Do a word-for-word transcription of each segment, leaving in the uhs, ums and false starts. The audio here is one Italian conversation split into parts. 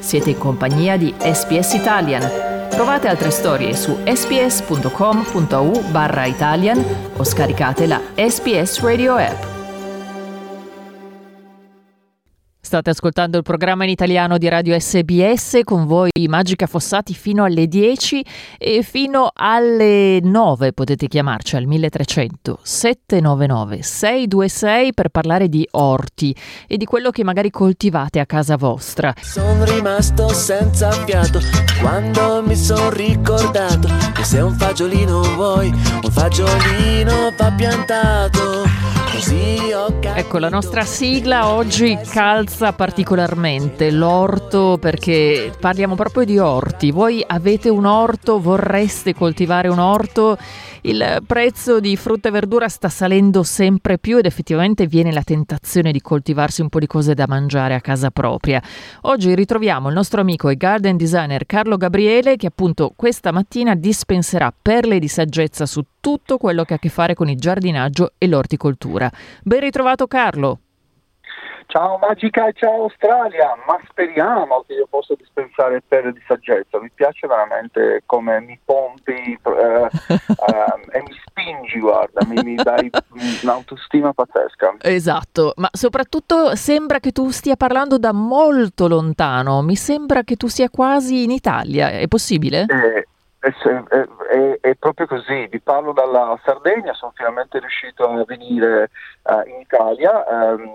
Siete in compagnia di S B S Italian. Trovate altre storie su sbs.com.au barra Italian o scaricate la S B S Radio app. State ascoltando il programma in italiano di Radio S B S, con voi Magica Fossati fino alle dieci e fino alle nove potete chiamarci al milletrecento sette nove nove sei due sei per parlare di orti e di quello che magari coltivate a casa vostra. Sono rimasto senza fiato quando mi sono ricordato che se un fagiolino vuoi, un fagiolino va piantato. Così ho capito. Ecco, la nostra sigla oggi calza particolarmente l'orto, perché parliamo proprio di orti. Voi avete un orto, vorreste coltivare un orto? Il prezzo di frutta e verdura sta salendo sempre più ed effettivamente viene la tentazione di coltivarsi un po' di cose da mangiare a casa propria. Oggi ritroviamo il nostro amico e garden designer Carlo Gabriele, che appunto questa mattina dispenserà perle di saggezza su tutto quello che ha a che fare con il giardinaggio e l'orticoltura. Ben ritrovato Carlo! Ciao Magica e ciao Australia, ma speriamo che io possa dispensare perle di saggezza. Mi piace veramente come mi pompi eh, eh, e mi spingi, guarda, mi, mi dai un'autostima pazzesca. Esatto, ma soprattutto sembra che tu stia parlando da molto lontano, mi sembra che tu sia quasi in Italia, è possibile? Eh, È, è, è, è proprio così, vi parlo dalla Sardegna, sono finalmente riuscito a venire uh, in Italia um,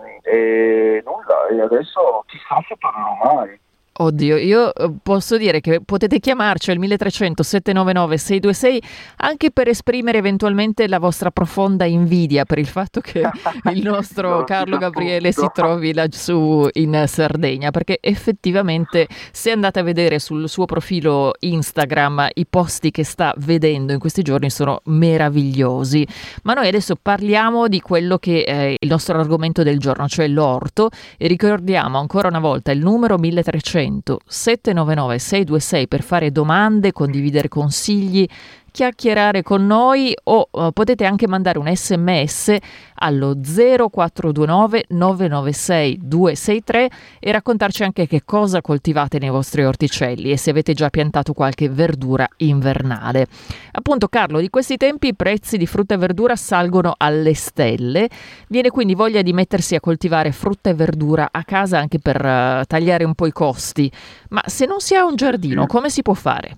e nulla, e adesso chissà se tornerò mai. Oddio, io posso dire che potete chiamarci al milletrecento sette nove nove sei due sei anche per esprimere eventualmente la vostra profonda invidia per il fatto che il nostro no, Carlo Gabriele tutto. si trovi laggiù in Sardegna, perché effettivamente se andate a vedere sul suo profilo Instagram i posti che sta vedendo in questi giorni sono meravigliosi. Ma noi adesso parliamo di quello che è il nostro argomento del giorno, cioè l'orto, e ricordiamo ancora una volta il numero milletrecento sette nove nove sei due sei per fare domande, condividere consigli, chiacchierare con noi o uh, potete anche mandare un sms allo zero quattro due nove nove nove sei due sei tre e raccontarci anche che cosa coltivate nei vostri orticelli e se avete già piantato qualche verdura invernale. Appunto Carlo, di questi tempi i prezzi di frutta e verdura salgono alle stelle, viene quindi voglia di mettersi a coltivare frutta e verdura a casa anche per uh, tagliare un po' i costi, ma se non si ha un giardino come si può fare?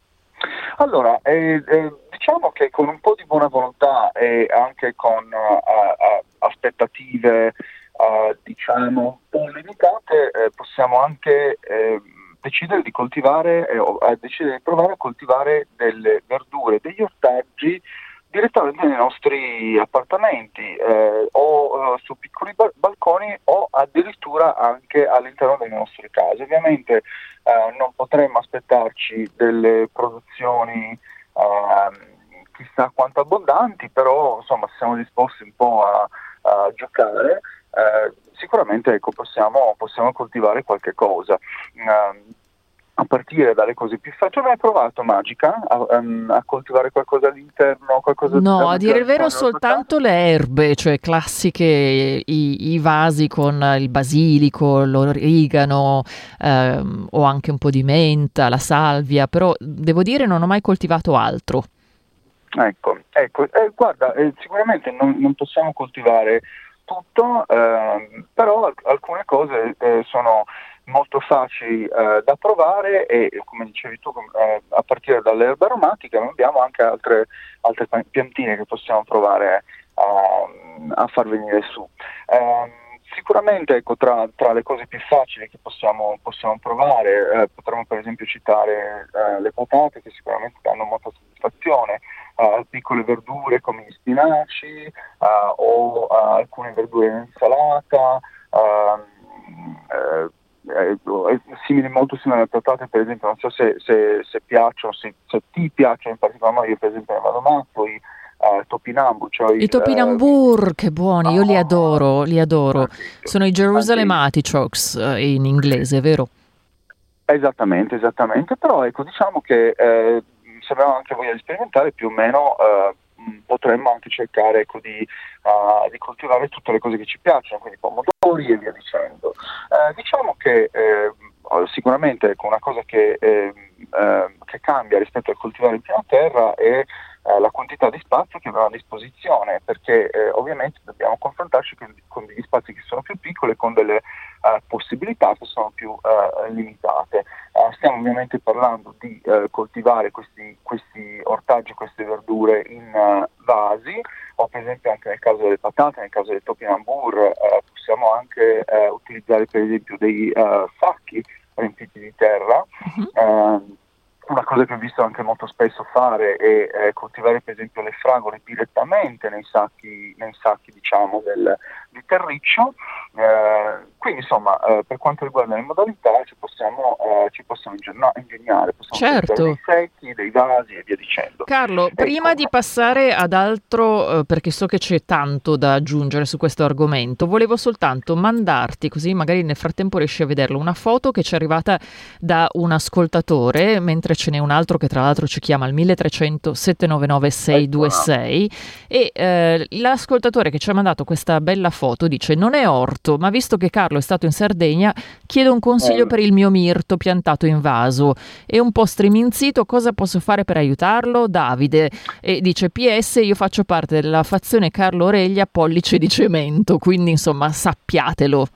Allora, eh, eh, diciamo che con un po' di buona volontà e anche con uh, uh, aspettative uh, diciamo un po' limitate eh, possiamo anche eh, decidere di coltivare eh, o eh, decidere di provare a coltivare delle verdure, degli ortaggi direttamente nei nostri appartamenti eh, o uh, su piccoli ba- balconi o addirittura anche all'interno delle nostre case. Ovviamente uh, non potremmo aspettarci delle produzioni uh, chissà quanto abbondanti, però insomma se siamo disposti un po' a, a giocare uh, sicuramente ecco, possiamo, possiamo coltivare qualche cosa. Uh, a partire dalle cose più facili. Tu hai mai provato Magica a, um, a coltivare qualcosa all'interno? Qualcosa No, a dire il vero all'interno soltanto le erbe, cioè classiche, i, i vasi con il basilico, l'origano ehm, o anche un po' di menta, la salvia, però devo dire non ho mai coltivato altro. Ecco, ecco eh, guarda, eh, sicuramente non, non possiamo coltivare tutto, eh, però alc- alcune cose eh, sono molto facili eh, da provare e come dicevi tu eh, a partire dalle erbe aromatiche abbiamo anche altre, altre piantine che possiamo provare uh, a far venire su. Eh, sicuramente ecco, tra, tra le cose più facili che possiamo, possiamo provare eh, potremmo per esempio citare eh, le patate che sicuramente danno molta soddisfazione, uh, piccole verdure come gli spinaci uh, o uh, alcune verdure in insalata, uh, uh, è simile, molto simile alle patate, per esempio, non so se, se, se piacciono, se, se ti piacciono in particolar modo, io per esempio ne vado matto, i uh, topinambur, cioè I topinambur, uh, che buoni, io li adoro, li adoro. Antico. Sono i Jerusalem artichokes uh, in inglese, vero? Esattamente, esattamente, però ecco, diciamo che eh, se abbiamo anche voglia di sperimentare, più o meno eh, potremmo anche cercare ecco, di, uh, di coltivare tutte le cose che ci piacciono, quindi pomodori e via dicendo. Eh, diciamo che eh, sicuramente ecco, una cosa che, eh, eh, che cambia rispetto al coltivare in piena terra è eh, la quantità di spazio che abbiamo a disposizione, perché eh, ovviamente dobbiamo confrontarci con, con degli spazi che sono più piccoli e con delle eh, possibilità che sono più eh, limitate. Eh, stiamo ovviamente parlando di eh, coltivare questi, questi ortaggi, queste verdure in uh, vasi, o per esempio anche nel caso delle patate, nel caso del topinambur, eh, possiamo anche eh, utilizzare per esempio dei uh, sacchi riempiti di terra. Uh-huh. Eh, Una cosa che ho visto anche molto spesso fare è eh, coltivare per esempio le fragole direttamente nei sacchi, nei sacchi diciamo del, di terriccio, eh, quindi insomma eh, per quanto riguarda le modalità ci possiamo, eh, ci possiamo ingegna- ingegnare, possiamo certo. dei secchi, dei vasi e via dicendo. Carlo, e prima come... di passare ad altro, eh, perché so che c'è tanto da aggiungere su questo argomento, volevo soltanto mandarti, così magari nel frattempo riesci a vederlo, una foto che ci è arrivata da un ascoltatore, mentre ce n'è un altro che tra l'altro ci chiama al uno tre zero zero sette nove nove sei due sei e eh, l'ascoltatore che ci ha mandato questa bella foto dice: non è orto, ma visto che Carlo è stato in Sardegna chiedo un consiglio Eh. per il mio mirto piantato in vaso, è un po' striminzito, cosa posso fare per aiutarlo? Davide, e dice P S io faccio parte della fazione Carlo Oreglia pollice di cemento, quindi insomma sappiatelo.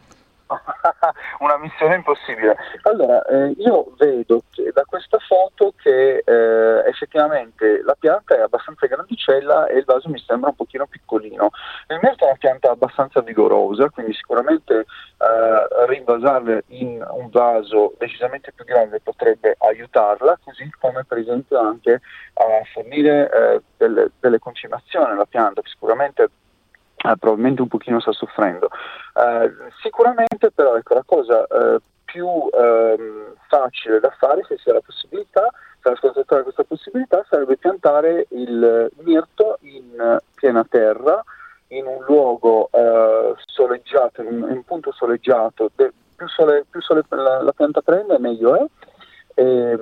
Una missione impossibile. Allora, eh, io vedo che da questa foto che eh, effettivamente la pianta è abbastanza grandicella e il vaso mi sembra un pochino piccolino. Il mirto è una pianta abbastanza vigorosa, quindi sicuramente eh, rinvasarla in un vaso decisamente più grande potrebbe aiutarla, così come per esempio anche a fornire eh, delle, delle concimazioni alla pianta, che sicuramente Uh, probabilmente un pochino sta soffrendo. Uh, sicuramente però ecco la cosa uh, più uh, facile da fare, se si ha la possibilità, se l'ascoltatore ha questa possibilità, sarebbe piantare il mirto in piena terra, in un luogo uh, soleggiato, in un, in un punto soleggiato. De, più sole, più sole la, la pianta prende, meglio è. E,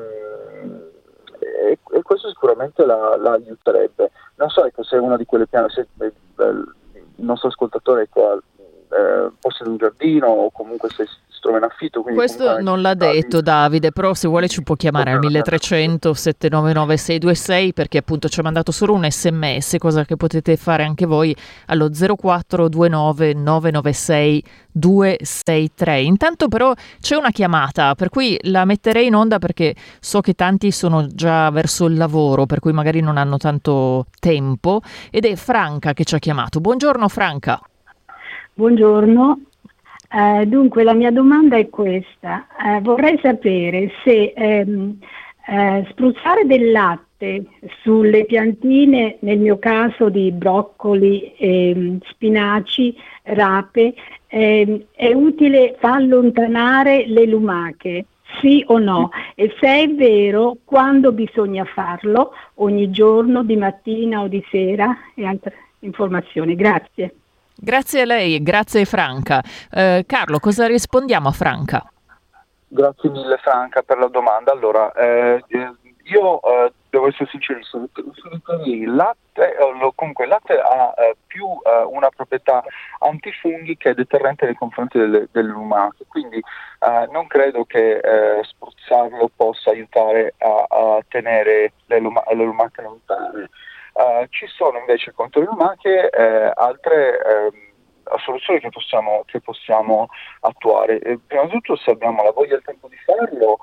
e, e questo sicuramente la, la aiuterebbe. Non so ecco, se è una di quelle piante, se, eh, il nostro ascoltatore ecco, eh, possiede un giardino o comunque se si trova in affitto. Questo non l'ha detto Davide, però se vuole ci può chiamare al uno tre zero zero sette nove nove sei due sei perché appunto ci ha mandato solo un sms, cosa che potete fare anche voi allo zero quattro due nove nove nove sei due sei tre. Intanto però c'è una chiamata, per cui la metterei in onda perché so che tanti sono già verso il lavoro, per cui magari non hanno tanto tempo, ed è Franca che ci ha chiamato. Buongiorno Franca. Buongiorno. Eh, dunque la mia domanda è questa, eh, vorrei sapere se ehm, eh, spruzzare del latte sulle piantine, nel mio caso di broccoli, ehm, spinaci, rape, ehm, è utile, fa allontanare le lumache, sì o no? E se è vero, quando bisogna farlo? Ogni giorno, di mattina o di sera? E altre informazioni, grazie. Grazie a lei, grazie Franca. Eh, Carlo, cosa rispondiamo a Franca? Grazie mille Franca per la domanda. Allora, eh, io eh, devo essere sincerissimo, il latte, eh, comunque il latte ha eh, più eh, una proprietà antifunghi che è deterrente nei confronti delle, delle lumache, quindi eh, non credo che eh, spruzzarlo possa aiutare a, a tenere le, luma- le lumache lontane. Uh, ci sono invece contro le lumache eh, altre eh, soluzioni che possiamo, che possiamo attuare. E prima di tutto, se abbiamo la voglia e il tempo di farlo,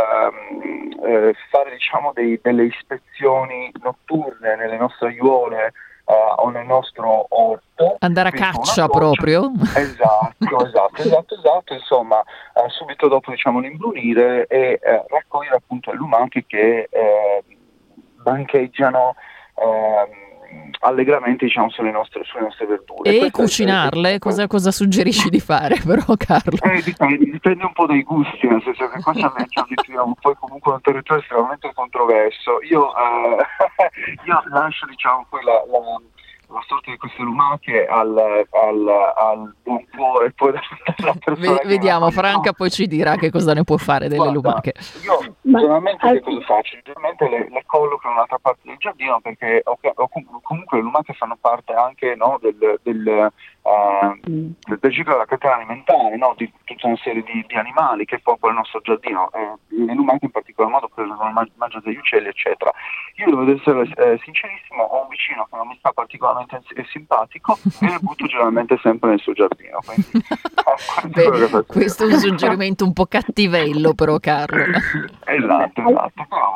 ehm, eh, fare diciamo dei, delle ispezioni notturne nelle nostre aiuole uh, o nel nostro orto. Andare a caccia proprio? Esatto, esatto, esatto, esatto. Insomma, uh, subito dopo diciamo l'imbrunire e uh, raccogliere appunto le lumache che uh, bancheggiano Uh, allegramente diciamo sulle nostre, sulle nostre verdure e Questo cucinarle. È, è, cosa, cosa suggerisci di fare però Carlo? Eh, dipende, dipende un po' dai gusti, nel senso che qua ci avviciniamo poi comunque un territorio estremamente controverso. Io, uh, io lascio diciamo poi la, la, la sorte di queste lumache al, al, al buon cuore poi della persona. V- vediamo Franca poi ci dirà che cosa ne può fare delle Guarda, lumache. Io generalmente che cosa faccio? Generalmente le, le colloco in un'altra parte del giardino perché o, o comunque le lumache fanno parte anche no, del, del, Uh, del, del ciclo della catena alimentare, no? Di tutta una serie di, di animali che popolano il nostro giardino, eh, le lumache in particolar modo prendono mangiano degli uccelli, eccetera. Io devo essere eh, sincerissimo, ho un vicino che non mi sta particolarmente eh, simpatico e le butto generalmente sempre nel suo giardino, quindi, eh, Beh, questo è un suggerimento un po' cattivello però, Carlo. Esatto, esatto, però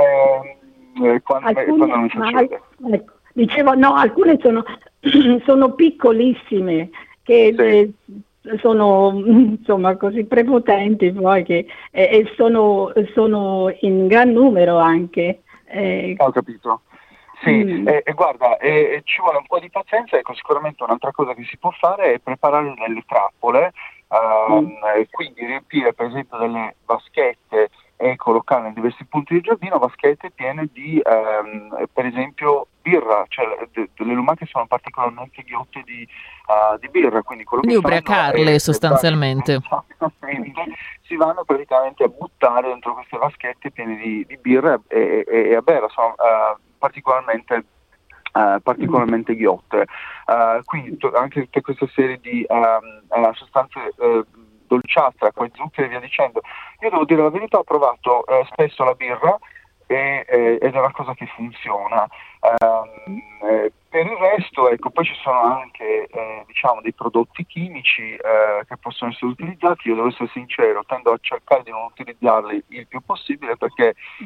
vabbè, eh, quando, alcune, quando non mi succede. Ma, ecco, dicevo, no, alcune sono sono piccolissime, che Sì. eh, sono insomma così prepotenti poi che eh, e sono, sono in gran numero anche. Eh, Ho capito. Sì, Mm. e, e guarda, e, e ci vuole un po' di pazienza. Ecco, sicuramente un'altra cosa che si può fare è preparare delle trappole, ehm, e quindi riempire per esempio delle vaschette e collocarle in diversi punti del giardino, vaschette piene di, ehm, per esempio, birra, cioè le, le lumache sono particolarmente ghiotte di, uh, di birra, quindi quello Quindi che fanno ubriacarle è- sostanzialmente. Esattamente, si vanno praticamente a buttare dentro queste vaschette piene di, di birra e, e, e a bere, sono uh, particolarmente Uh, particolarmente ghiotte, uh, quindi to- anche tutte queste serie di um, uh, sostanze uh, dolciastre, acqua e zuccheri e via dicendo. Io devo dire la verità, ho provato uh, spesso la birra e, eh, ed è una cosa che funziona. Um, eh, per il resto, ecco, poi ci sono anche eh, diciamo dei prodotti chimici eh, che possono essere utilizzati. Io devo essere sincero, tendo a cercare di non utilizzarli il più possibile perché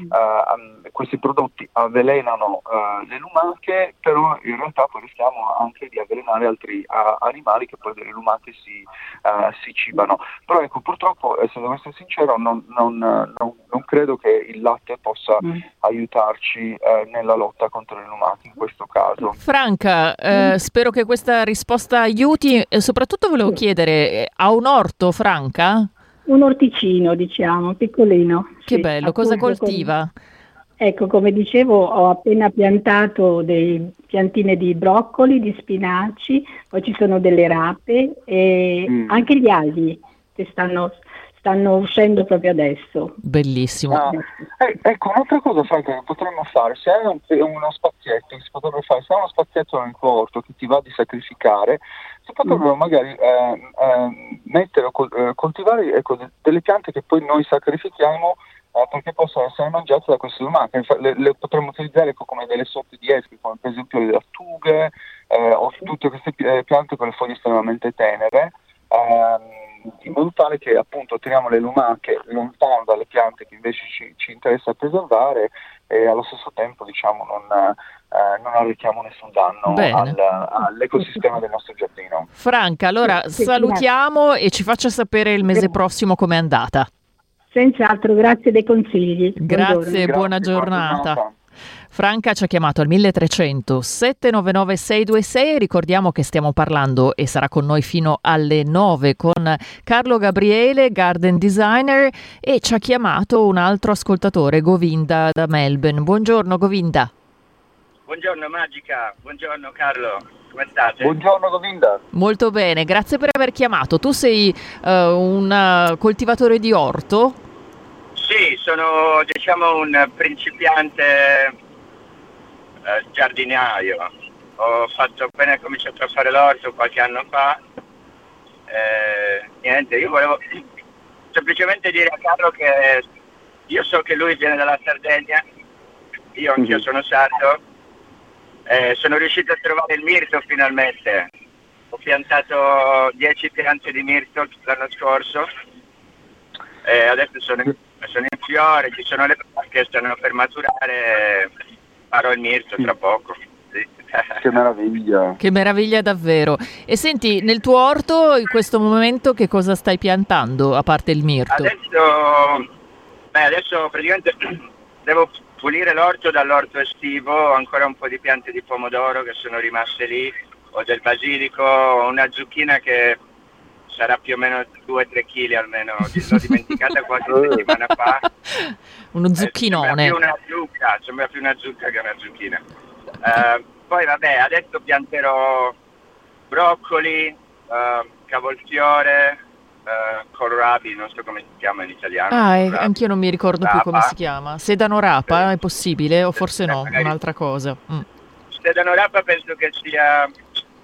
eh, questi prodotti avvelenano eh, le lumache, però in realtà poi rischiamo anche di avvelenare altri a, animali che poi delle lumache si, uh, si cibano. Però ecco, purtroppo, eh, se devo essere sincero, non, non, non, non credo che il latte possa Mm. aiutarci eh, nella lotta contro le lumache in questo caso. Franca, eh, spero che questa risposta aiuti. E soprattutto volevo chiedere, eh, ha un orto, Franca? Un orticino, diciamo, piccolino. Che sì, bello, cosa appunto, coltiva? come- ecco, come dicevo, ho appena piantato dei piantine di broccoli, di spinaci, poi ci sono delle rape e Mm. anche gli agli che stanno, stanno uscendo proprio adesso. Bellissimo. Ah, eh, ecco, un'altra cosa, Franca, che potremmo fare, se hai un- uno spazietto, che si potrebbe fare, se hai uno spazietto nel tuo orto che ti va di sacrificare, si potrebbero magari eh, eh, mettere o col- eh, coltivare ecco, de- delle piante che poi noi sacrifichiamo eh, perché possono essere mangiate da queste lumache. Infa- le, le potremmo utilizzare ecco, come delle sorte di esche, come per esempio le lattughe eh, o tutte queste pi- eh, piante con le foglie estremamente tenere, ehm, in modo tale che appunto teniamo le lumache lontano dalle piante che invece ci, ci interessa preservare e allo stesso tempo diciamo non, eh, non arrechiamo nessun danno Bene. al- all'ecosistema del nostro giardino. Franca, allora Sì, sì, salutiamo e ci faccia sapere il mese prossimo com'è andata. Senz'altro, grazie dei consigli. Grazie, Buongiorno. buona Grazie, buona giornata. giornata. Franca ci ha chiamato al milletrecento sette nove nove sei due sei. Ricordiamo che stiamo parlando e sarà con noi fino alle nove con Carlo Gabriele, garden designer, e ci ha chiamato un altro ascoltatore, Govinda da Melbourne. Buongiorno Govinda. Buongiorno Magica, buongiorno Carlo, come state? Buongiorno Govinda. Molto bene, grazie per aver chiamato. Tu sei eh, un eh, coltivatore di orto? Sì, sono diciamo un principiante eh, giardinaio. Ho fatto appena cominciato a fare l'orto qualche anno fa. Eh, niente, io volevo semplicemente dire a Carlo che io so che lui viene dalla Sardegna, io anch'io Mhm. sono sardo. Eh, sono riuscito a trovare il mirto finalmente. Ho piantato dieci piante di mirto l'anno scorso e adesso sono, sono in fiore, ci sono le piante che stanno per maturare, farò il mirto tra poco. Sì. Che meraviglia. Che meraviglia davvero. E senti, nel tuo orto in questo momento che cosa stai piantando a parte il mirto? Adesso, beh, adesso praticamente devo pulire l'orto dall'orto estivo, ho ancora un po' di piante di pomodoro che sono rimaste lì, ho del basilico, ho una zucchina che sarà più o meno due o tre chili almeno, l'ho dimenticata qualche settimana fa. Uno Eh, zucchinone. sembra più una zucca, sembra più una zucca che una zucchina. Eh, poi vabbè, adesso pianterò broccoli, eh, cavolfiore, eh, kohlrabi, non so come si chiama in italiano. Ah, e kohlrabi. anch'io non mi ricordo più come Rapa. si chiama. Sedano rapa, è possibile? O forse no, Magari- un'altra cosa. Mm. Sedano rapa penso che sia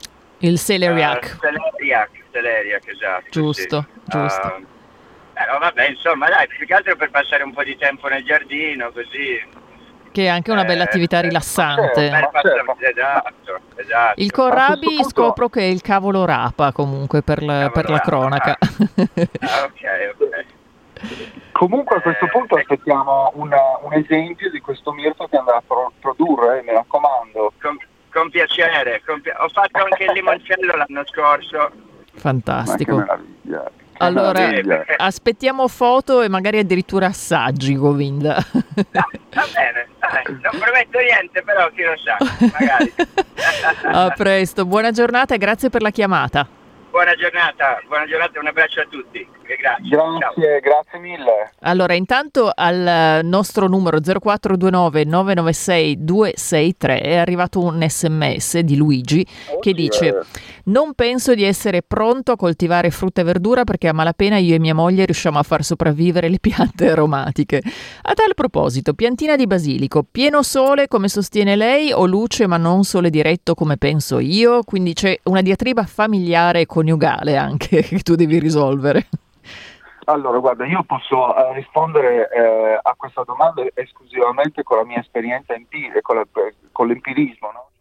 Il celeriac. Uh, celeriac, celeriac, esatto. Giusto, sì. giusto. Uh, però vabbè, insomma, dai, più che altro per passare un po' di tempo nel giardino, così. Che è anche una bella attività eh, rilassante. certo, ma certo. Esatto, esatto. Il kohlrabi punto... scopro che è il cavolo rapa comunque per la, per la cronaca. Ah, ok, ok. Comunque a questo punto aspettiamo una, un esempio di questo mirto che andrà a pro- produrre, eh, mi raccomando. Con, con piacere, con pi- ho fatto anche il limoncello l'anno scorso. Fantastico. Ma che meraviglia. Che allora, meraviglia. aspettiamo foto e magari addirittura assaggi, Govinda. No, va bene, dai, non prometto niente, però chi lo sa, magari. A presto, buona giornata e grazie per la chiamata. Buona giornata, buona giornata, un abbraccio a tutti. E grazie. Grazie, Ciao. grazie mille. Allora, intanto al nostro numero zero quattro due nove nove nove sei due sei tre è arrivato un sms di Luigi che dice: non penso di essere pronto a coltivare frutta e verdura perché a malapena io e mia moglie riusciamo a far sopravvivere le piante aromatiche. A tal proposito, piantina di basilico, pieno sole come sostiene lei o luce ma non sole diretto come penso io? Quindi c'è una diatriba familiare e coniugale anche che tu devi risolvere. Allora, guarda, io posso eh, rispondere eh, a questa domanda esclusivamente con la mia esperienza empirica, con, la, con l'empirismo, no?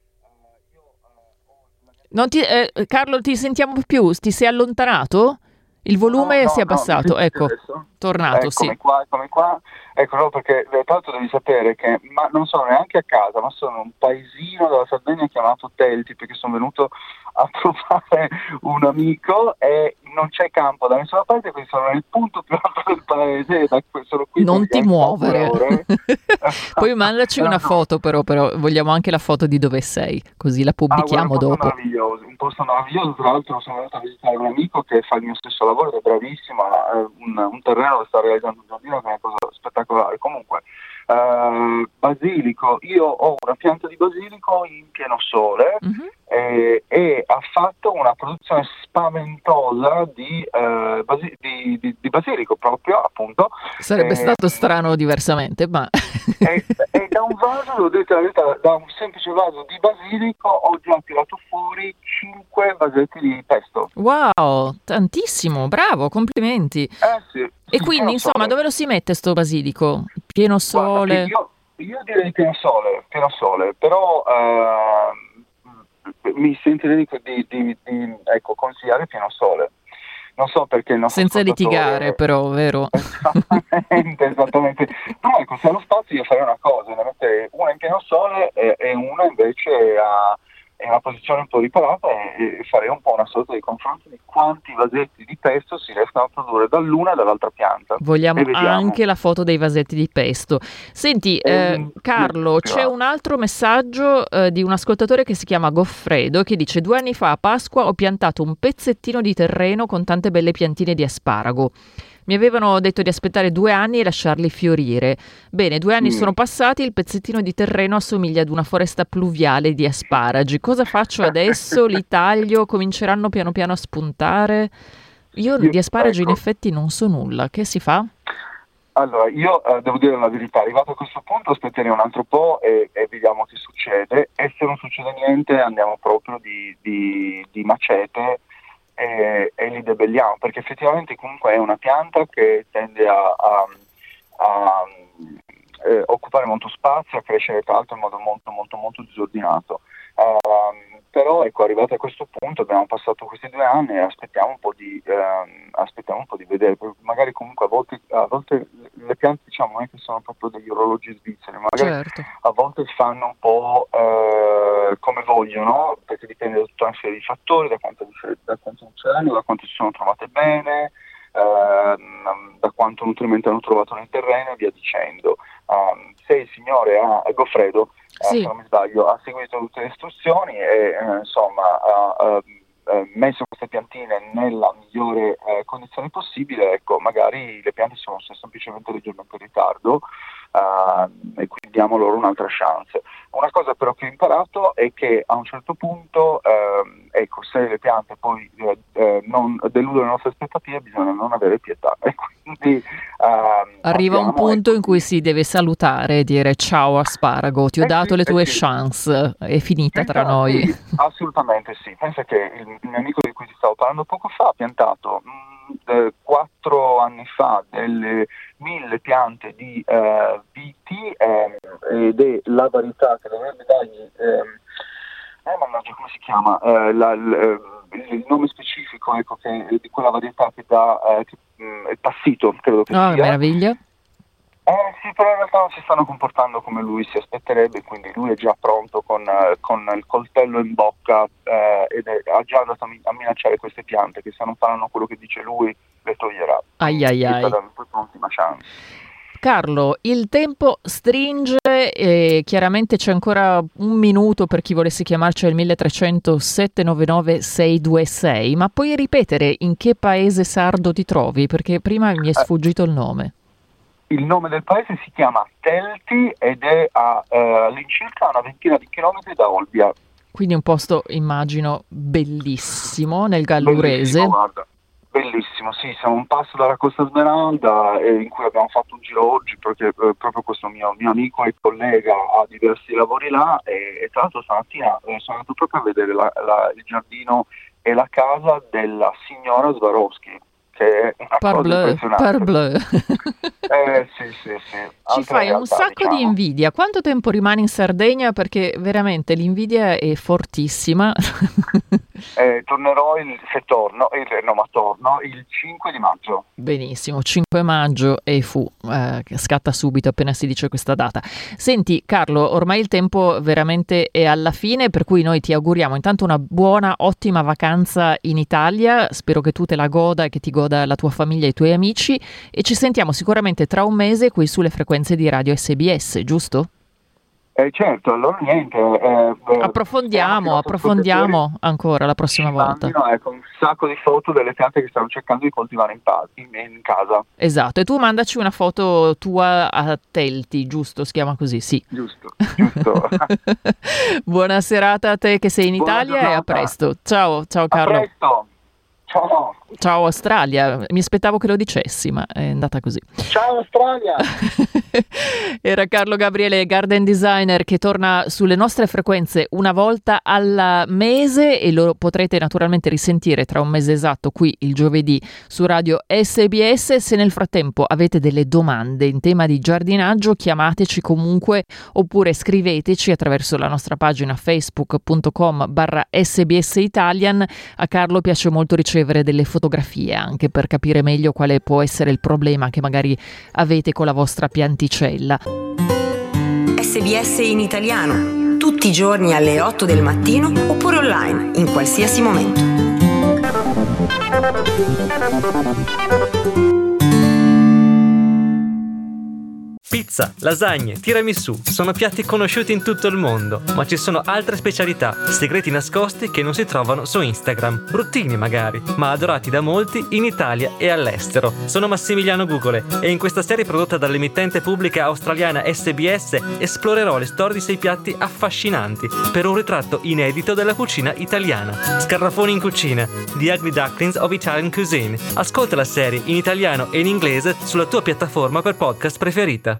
Non ti, eh, Carlo, ti sentiamo più? Ti sei allontanato? Il volume no, no, si è abbassato, no, ecco, adesso? tornato, eccomi sì. Qua, eccomi qua, ecco, no, perché tra l'altro devi sapere che ma non sono neanche a casa, ma sono un paesino della Sardegna chiamato Telti, perché sono venuto a trovare un amico e non c'è campo da nessuna parte, quindi sono nel punto più alto del paese, da, sono qui non ti muovere. Poi mandaci no, una no. foto però, però vogliamo anche la foto di dove sei, così la pubblichiamo ah, guarda, un dopo. posto meraviglioso, un posto meraviglioso, tra l'altro sono venuto a visitare un amico che fa il mio stesso lavoro ed è bravissimo, ha un, un terreno dove sta realizzando un giardino che è una cosa spettacolare. Comunque, eh, basilico, io ho una pianta di basilico in pieno sole, Mm-hmm. e, e ha fatto una produzione spaventosa di, eh, basi- di, di, di basilico proprio, appunto. Sarebbe eh, stato strano diversamente, ma... e, e da un vaso, devo dire la verità, da un semplice vaso di basilico ho già tirato fuori cinque vasetti di pesto. Wow, tantissimo, bravo, complimenti. Eh sì. E quindi, insomma, dove lo si mette sto basilico? Pieno sole? Guarda, io, io direi pieno sole, pieno sole, però eh, mi sentirei di, di, di ecco, consigliare pieno sole. Non so perché il nostro Senza litigare, però, vero? Esattamente, esattamente. Però ecco, se ha lo spazio io farei una cosa, ne metterei una in pieno sole e, e una invece a, in una posizione un po' riparata e, e farei un po' una sorta di confronto di quanti vasetti di pesto si riescono a produrre dall'una e dall'altra pianta. Vogliamo anche la foto dei vasetti di pesto. Senti, eh, un... Carlo, c'è un altro messaggio eh, di un ascoltatore che si chiama Goffredo che dice: due anni fa a Pasqua ho piantato un pezzettino di terreno con tante belle piantine di asparago. Mi avevano detto di aspettare due anni e lasciarli fiorire. Bene, due anni mm. sono passati, il pezzettino di terreno assomiglia ad una foresta pluviale di asparagi. Cosa faccio adesso? Li taglio? Cominceranno piano piano a spuntare? Io, Io di asparagi ecco. in effetti non so nulla. Che si fa? Allora, io eh, devo dire la verità, arrivato a questo punto aspetterei un altro po' e, e vediamo che succede. E se non succede niente andiamo proprio di, di, di macete e, e li debelliamo, perché effettivamente comunque è una pianta che tende a, a, a eh, occupare molto spazio, a crescere tra l'altro in modo molto molto molto disordinato. Uh, però ecco, arrivati a questo punto abbiamo passato questi due anni e aspettiamo un po' di uh, aspettiamo un po' di vedere, magari comunque a volte, a volte le piante diciamo non è che sono proprio degli orologi svizzeri, magari certo. a volte fanno un po' uh, come vogliono, perché dipende da tutta una serie di fattori, da quanto, da quanto c'erano, da quanto si sono trovate bene, uh, da quanto nutrimento hanno trovato nel terreno e via dicendo. Uh, se il signore ha Goffredo, sì. eh, se non mi sbaglio, ha seguito tutte le istruzioni e eh, insomma ha, ha, ha messo queste piantine nella migliore eh, condizione possibile, ecco, magari le piante sono semplicemente leggermente in ritardo uh, e quindi diamo loro un'altra chance. Una cosa però che ho imparato è che a un certo punto, eh, ecco, se le piante poi eh, non deludono le nostre aspettative bisogna non avere pietà e quindi Uh, Arriva un punto in cui si deve salutare e dire ciao Asparago, ti ho eh dato sì, le tue eh sì. chance, è finita tra Esatto, noi. sì, assolutamente sì. Pensa che il mio amico di cui ti stavo parlando poco fa ha piantato mh, eh, quattro anni fa delle mille piante di eh, viti eh, ed è la varietà che dovrebbe dargli, eh, eh, mannaggia, come si chiama? Eh, la, l, il nome specifico, ecco, che, di quella varietà che dà eh, che, mh, è passito, credo che Oh, sia. meraviglia. Eh sì, però in realtà non si stanno comportando come lui si aspetterebbe, quindi lui è già pronto con, eh, con il coltello in bocca eh, ed è, ha già andato a, mi- a minacciare queste piante che se non faranno quello che dice lui le toglierà. Ai ai Gli ai. sta dando un'ultima chance. Carlo, il tempo stringe e chiaramente c'è ancora un minuto per chi volesse chiamarci al mille trecento sette nove nove sei due sei, ma puoi ripetere in che paese sardo ti trovi? Perché prima mi è sfuggito il nome. Il nome del paese si chiama Telti ed è a, eh, all'incirca una ventina di chilometri da Olbia. Quindi un posto, immagino, bellissimo nel Gallurese. Bellissimo, guarda. Bellissimo, sì, siamo a un passo dalla Costa Smeralda eh, in cui abbiamo fatto un giro oggi perché eh, proprio questo mio, mio amico e collega ha diversi lavori là e, e tra l'altro stamattina eh, sono andato proprio a vedere la, la, il giardino e la casa della signora Swarovski, che è una Parbleu, cosa impressionante. parbleu. Eh sì, sì, sì. Ci Altre fai un realtà, sacco diciamo. di invidia. Quanto tempo rimani in Sardegna? Perché veramente l'invidia è fortissima. Eh, tornerò il, se torno, il, no ma torno il cinque di maggio. Benissimo, cinque maggio e fu, eh, che scatta subito appena si dice questa data. Senti Carlo, ormai il tempo veramente è alla fine, per cui noi ti auguriamo intanto una buona, ottima vacanza in Italia, spero che tu te la goda e che ti goda la tua famiglia e i tuoi amici e ci sentiamo sicuramente tra un mese qui sulle frequenze di Radio S B S, giusto? Eh, certo, allora niente. Eh, eh, approfondiamo, approfondiamo ancora la prossima volta. Mandino, ecco, un sacco di foto delle piante che stanno cercando di coltivare in, pa- in, in casa. Esatto, e tu mandaci una foto tua a Telti, giusto? Si chiama così, sì. Giusto, giusto. Buona serata a te che sei in Buona Italia giornata. E a presto. Ciao, ciao A Carlo. presto. Ciao. Ciao Australia, mi aspettavo che lo dicessi, ma è andata così. Ciao Australia. Era Carlo Gabriele, garden designer, che torna sulle nostre frequenze una volta al mese e lo potrete naturalmente risentire tra un mese esatto qui il giovedì su Radio S B S. Se nel frattempo avete delle domande in tema di giardinaggio, chiamateci comunque oppure scriveteci attraverso la nostra pagina facebook.com barra sbs Italian. A Carlo piace molto ricevere delle fotografie anche per capire meglio quale può essere il problema che magari avete con la vostra pianticella. S B S in italiano, tutti i giorni alle otto del mattino oppure online in qualsiasi momento. Pizza, lasagne, tiramisù sono piatti conosciuti in tutto il mondo, ma ci sono altre specialità, segreti nascosti che non si trovano su Instagram, bruttini magari, ma adorati da molti in Italia e all'estero. Sono Massimiliano Gugole e in questa serie prodotta dall'emittente pubblica australiana S B S esplorerò le storie di sei piatti affascinanti per un ritratto inedito della cucina italiana. Scarafoni in cucina, The Ugly Ducklings of Italian Cuisine. Ascolta la serie in italiano e in inglese sulla tua piattaforma per podcast preferita.